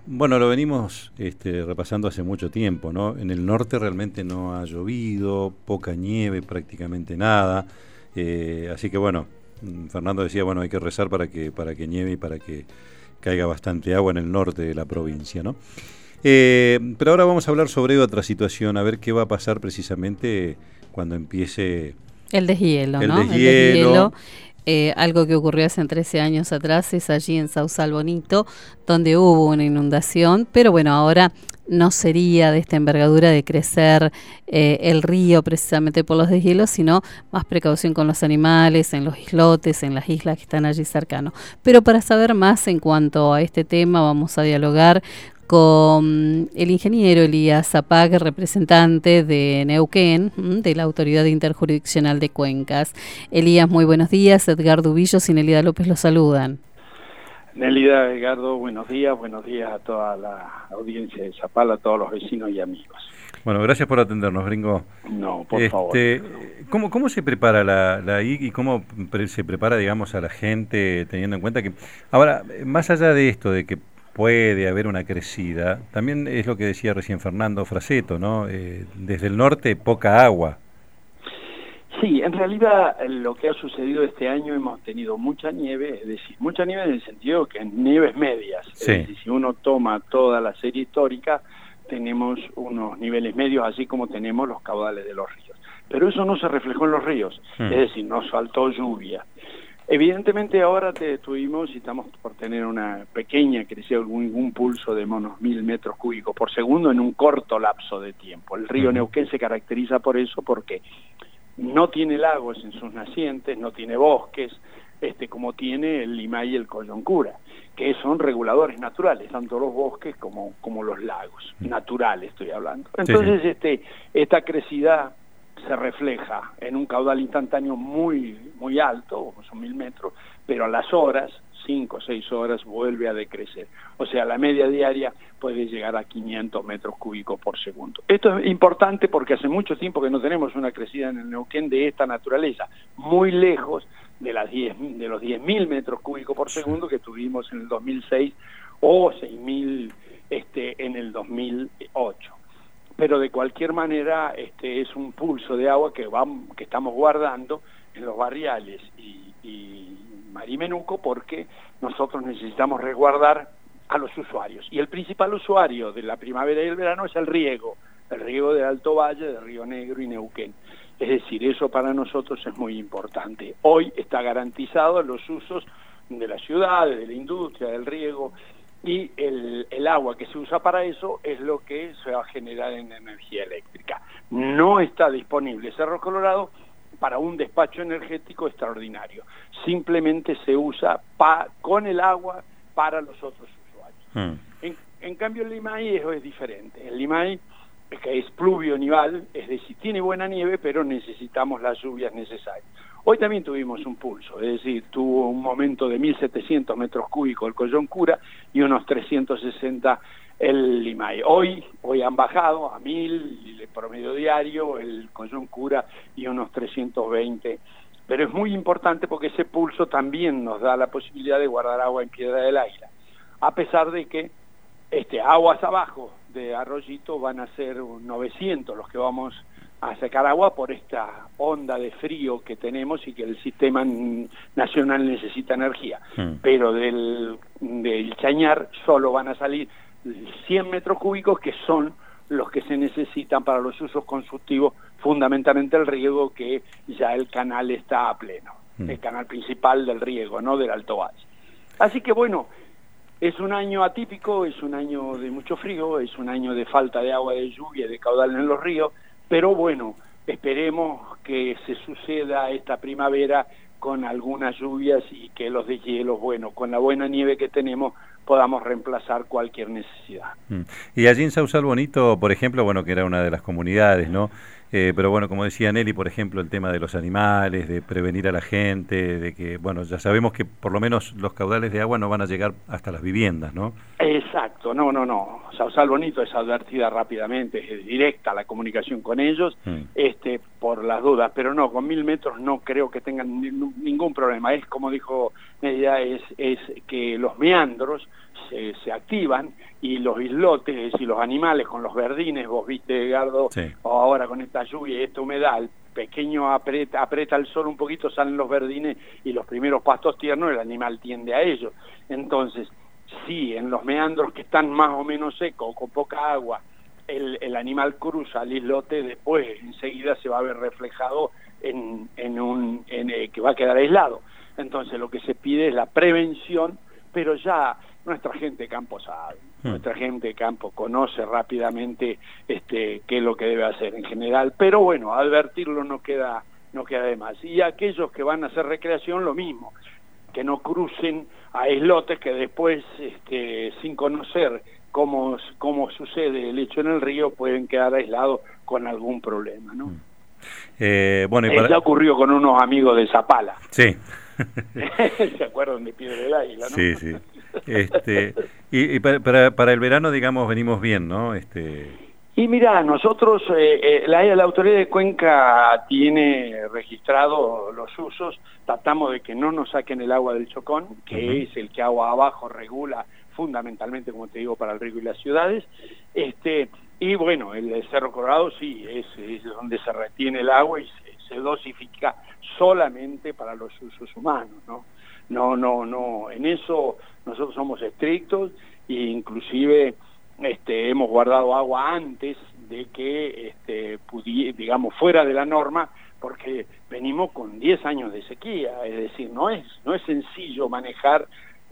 Bueno, lo venimos repasando hace mucho tiempo, ¿no? En el norte realmente no ha llovido, poca nieve, prácticamente nada. Así que bueno, Fernando decía, bueno, hay que rezar para que nieve y para que caiga bastante agua en el norte de la provincia, ¿no? Pero ahora vamos a hablar sobre otra situación, a ver qué va a pasar precisamente cuando empiece El deshielo, el ¿no? El deshielo. deshielo, algo que ocurrió hace 13 años atrás, es allí en Sausal Bonito, donde hubo una inundación, pero bueno, ahora no sería de esta envergadura de crecer el río precisamente por los deshielos, sino más precaución con los animales, en los islotes, en las islas que están allí cercanos. Pero para saber más en cuanto a este tema, vamos a dialogar con el ingeniero Elías Zapag, representante de Neuquén, de la Autoridad Interjurisdiccional de Cuencas. Elías, muy buenos días. Edgar Dubillos y Nelida López los saludan. Nelida, Edgardo, buenos días a toda la audiencia de Zapala, a todos los vecinos y amigos. Bueno, gracias por atendernos, gringo. No, por favor. ¿Cómo se prepara la I y cómo se prepara, digamos, a la gente, teniendo en cuenta que, ahora, más allá de esto, de que puede haber una crecida, también es lo que decía recién Fernando Fraseto, ¿no? Desde el norte, poca agua. Sí, en realidad lo que ha sucedido este año, hemos tenido mucha nieve, es decir, mucha nieve en el sentido que nieves medias, Sí. es decir, si uno toma toda la serie histórica, tenemos unos niveles medios, así como tenemos los caudales de los ríos. Pero eso no se reflejó en los ríos, es decir, nos faltó lluvia. Evidentemente ahora tuvimos y estamos por tener una pequeña crecida, un pulso de unos 1000 metros cúbicos por segundo en un corto lapso de tiempo. El río Neuquén se caracteriza por eso, porque no tiene lagos en sus nacientes, no tiene bosques, como tiene el Limay y el Coyoncura, que son reguladores naturales, tanto los bosques como los lagos, naturales estoy hablando. Entonces, sí. Esta crecida se refleja en un caudal instantáneo muy alto, son 1000 metros, pero a las horas, 5 o 6 horas, vuelve a decrecer. O sea, la media diaria puede llegar a 500 metros cúbicos por segundo. Esto es importante porque hace mucho tiempo que no tenemos una crecida en el Neuquén de esta naturaleza, muy lejos de los 10.000 metros cúbicos por segundo que tuvimos en el 2006 o 6.000 en el 2008. Pero de cualquier manera es un pulso de agua que estamos guardando en los barriales y Marimenuco, porque nosotros necesitamos resguardar a los usuarios. Y el principal usuario de la primavera y el verano es el riego del Alto Valle, de Río Negro y Neuquén. Es decir, eso para nosotros es muy importante. Hoy está garantizado los usos de las ciudades, de la industria, del riego, y el agua que se usa para eso es lo que se va a generar en energía eléctrica. No está disponible Cerro Colorado para un despacho energético extraordinario. Simplemente se usa con el agua para los otros usuarios. En cambio el Limay es diferente. El Limay, que es pluvio-nival, es decir, tiene buena nieve, pero necesitamos las lluvias necesarias. Hoy también tuvimos un pulso, es decir, tuvo un momento de 1.700 metros cúbicos el Coyoncura y unos 360 el Limay. Hoy han bajado a 1.000 el promedio diario, el Coyoncura y unos 320. Pero es muy importante porque ese pulso también nos da la posibilidad de guardar agua en Piedra del Águila, a pesar de que aguas abajo de Arroyito van a ser 900 los que vamos a sacar agua por esta onda de frío que tenemos y que el sistema nacional necesita energía. Pero del Chañar solo van a salir 100 metros cúbicos, que son los que se necesitan para los usos constructivos, fundamentalmente el riego, que ya el canal está a pleno, el canal principal del riego, no del Alto Valle. Así que bueno, es un año atípico, es un año de mucho frío, es un año de falta de agua, de lluvia, de caudal en los ríos, pero bueno, esperemos que se suceda esta primavera con algunas lluvias y que los deshielos, bueno, con la buena nieve que tenemos, podamos reemplazar cualquier necesidad. Y allí en Sausal Bonito, por ejemplo, bueno, que era una de las comunidades, ¿no? Pero bueno, como decía Nelly, por ejemplo, el tema de los animales, de prevenir a la gente, de que, bueno, ya sabemos que por lo menos los caudales de agua no van a llegar hasta las viviendas, ¿no? Exacto, no. Sausal Bonito es advertida rápidamente, es directa la comunicación con ellos, por las dudas, pero no, con 1000 metros no creo que tengan ningún problema. Es como dijo Nelly, es que los meandros se activan y los islotes, es decir, los animales con los verdines, vos viste, Edgardo, sí. o ahora con esta lluvia y esta humedad, el pequeño aprieta el sol un poquito, salen los verdines y los primeros pastos tiernos, el animal tiende a ellos. Entonces, sí, en los meandros que están más o menos secos, con poca agua, el animal cruza al islote, después enseguida se va a ver reflejado en que va a quedar aislado. Entonces lo que se pide es la prevención, pero ya nuestra gente de campo sabe, nuestra gente de campo conoce rápidamente qué es lo que debe hacer en general, pero bueno, advertirlo no queda de más. Y aquellos que van a hacer recreación, lo mismo, que no crucen a islotes que después, sin conocer cómo sucede el hecho en el río, pueden quedar aislados con algún problema, ¿no? Bueno, ya ocurrió con unos amigos de Zapala. Sí. ¿Se acuerdan de Piedra del Águila, no? Sí, sí. Y para el verano, digamos, venimos bien, ¿no? Y mirá, nosotros, la Autoridad de Cuenca tiene registrado los usos, tratamos de que no nos saquen el agua del Chocón, que es el que agua abajo regula fundamentalmente, como te digo, para el río y las ciudades, y bueno, el Cerro Colorado sí, es donde se retiene el agua y se dosifica solamente para los usos humanos, ¿no? No, en eso nosotros somos estrictos e inclusive hemos guardado agua antes de que digamos, fuera de la norma, porque venimos con 10 años de sequía, es decir, no es sencillo manejar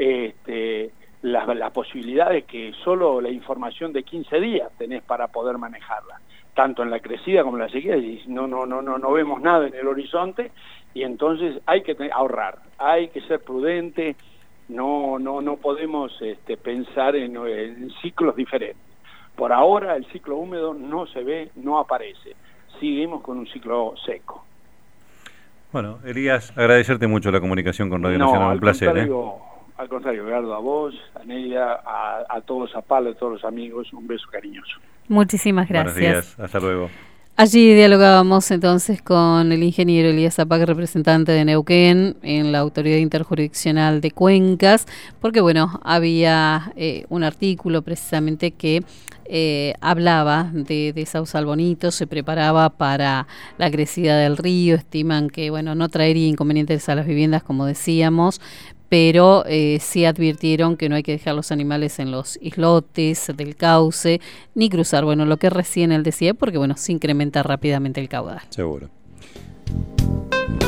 la posibilidad de que solo la información de 15 días tenés para poder manejarla, tanto en la crecida como en la sequía, y no vemos nada en el horizonte, y entonces hay que ahorrar, hay que ser prudente, no podemos pensar en ciclos diferentes. Por ahora el ciclo húmedo no se ve, no aparece, seguimos con un ciclo seco. Bueno, Elías, agradecerte mucho la comunicación con Radio Nacional, un placer. Al contrario, Gerardo, a vos, a Nelia, a todos, a Pablo, a todos los amigos, un beso cariñoso. Muchísimas gracias. Buenos días, hasta luego. Allí dialogábamos entonces con el ingeniero Elías Zapac, representante de Neuquén en la Autoridad Interjurisdiccional de Cuencas, porque bueno, había un artículo precisamente que hablaba de Sausal Bonito, se preparaba para la crecida del río, estiman que bueno, no traería inconvenientes a las viviendas, como decíamos, pero sí advirtieron que no hay que dejar los animales en los islotes del cauce, ni cruzar, bueno, lo que recién él decía, porque bueno, se incrementa rápidamente el caudal. Seguro.